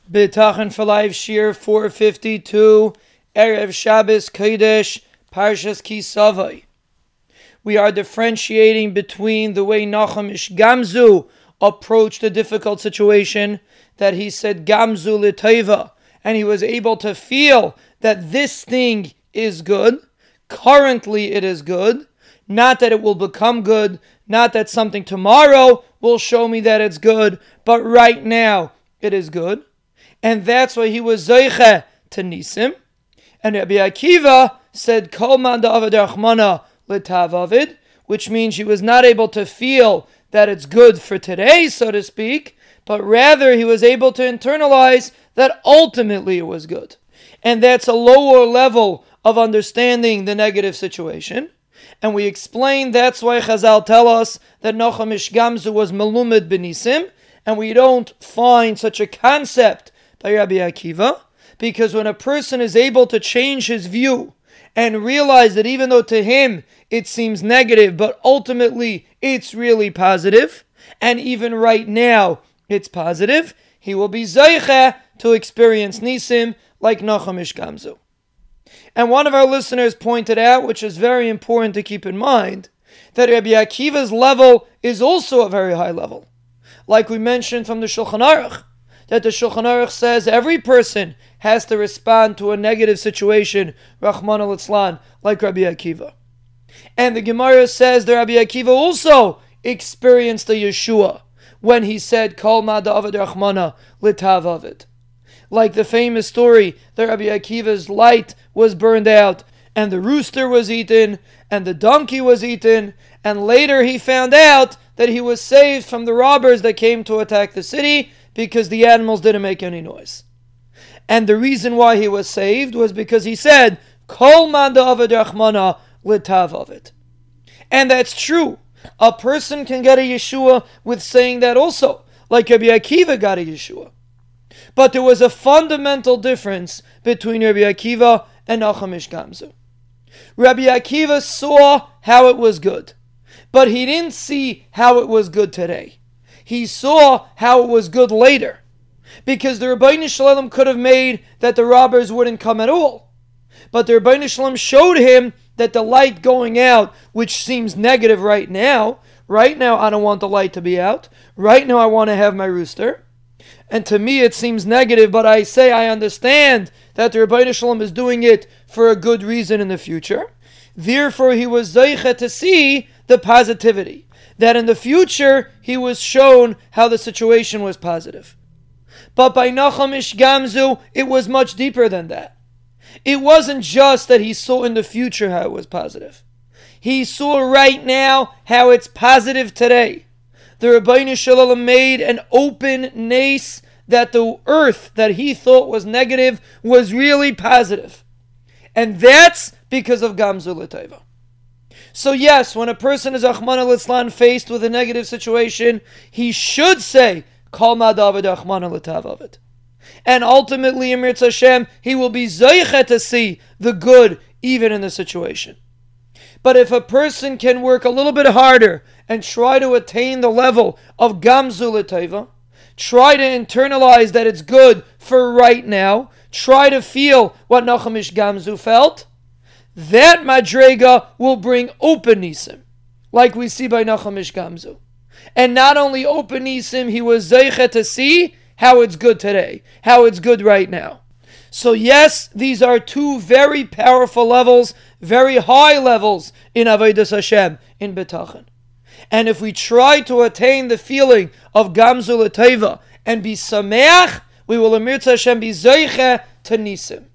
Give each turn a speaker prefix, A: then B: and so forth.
A: B'tachan for Life Shir 452, Erev Shabbos Kodesh, Parshas Ki Savai. We are differentiating between the way Nachum Ish Gamzu approached a difficult situation, that he said Gamzu L'Teiva, and he was able to feel that this thing is good. Currently it is good. Not that it will become good, not that something tomorrow will show me that it's good, but right now it is good. And that's why he was Zoiche to Nisim. And Rabbi Akiva said, Kol man da'avad rachmana l'tavavid, which means he was not able to feel that it's good for today, so to speak, but rather he was able to internalize that ultimately it was good. And that's a lower level of understanding the negative situation. And we explained that's why Chazal tell us that Nachum Ish Gamzu was Melumed B'Nisim, and we don't find such a concept by Rabbi Akiva, because when a person is able to change his view and realize that even though to him it seems negative, but ultimately it's really positive, and even right now it's positive, he will be Zaycha to experience Nisim like Nachum Ish Gamzu. And one of our listeners pointed out, which is very important to keep in mind, that Rabbi Akiva's level is also a very high level. Like we mentioned from the Shulchan Aruch, that the Shulchan Aruch says every person has to respond to a negative situation, Rachmana litzlan, like Rabbi Akiva. And the Gemara says that Rabbi Akiva also experienced a Yeshua when he said, Kol ma da'avad Rachmana l'tavavid. Like the famous story that Rabbi Akiva's light was burned out, and the rooster was eaten, and the donkey was eaten, and later he found out that he was saved from the robbers that came to attack the city because the animals didn't make any noise. And the reason why he was saved was because he said, Kol man da'avad rachmana l'tavavid. And that's true. A person can get a Yeshua with saying that also, like Rabbi Akiva got a Yeshua. But there was a fundamental difference between Rabbi Akiva and Nachum Ish Gamzu. Rabbi Akiva saw how it was good, but he didn't see how it was good today. He saw how it was good later, because the Rebbeinu Shalom could have made that the robbers wouldn't come at all. But the Rebbeinu Shalom showed him that the light going out, which seems negative right now I don't want the light to be out. Right now I want to have my rooster. And to me it seems negative, but I say I understand that the Rebbeinu Shalom is doing it for a good reason in the future. Therefore he was Zaycha to see the positivity, that in the future he was shown how the situation was positive. But by Nachum Ish Gamzu, it was much deeper than that. It wasn't just that he saw in the future how it was positive. He saw right now how it's positive today. The Rebbeinu Shalom made an open nace that the earth that he thought was negative was really positive. And that's because of Gamzu L'Teiva. So yes, when a person is Rachmana litzlan faced with a negative situation, he should say, Kol ma da'avad Rachmana l'tavavid. And ultimately, in Mirz Hashem, he will be Zoiche to see the good even in the situation. But if a person can work a little bit harder and try to attain the level of Gamzu L'Teiva, try to internalize that it's good for right now, try to feel what Nachum Ish Gamzu felt, that Madrega will bring open Nisim, like we see by Nachum Ish Gamzu. And not only open Nisim, he was Zeicha to see how it's good today, how it's good right now. So yes, these are two very powerful levels, very high levels in Avodas Hashem, in B'tachan. And if we try to attain the feeling of Gamzu L'Teiva and be Sameach, we will in Mirz Hashem be Zeicha to Nisim.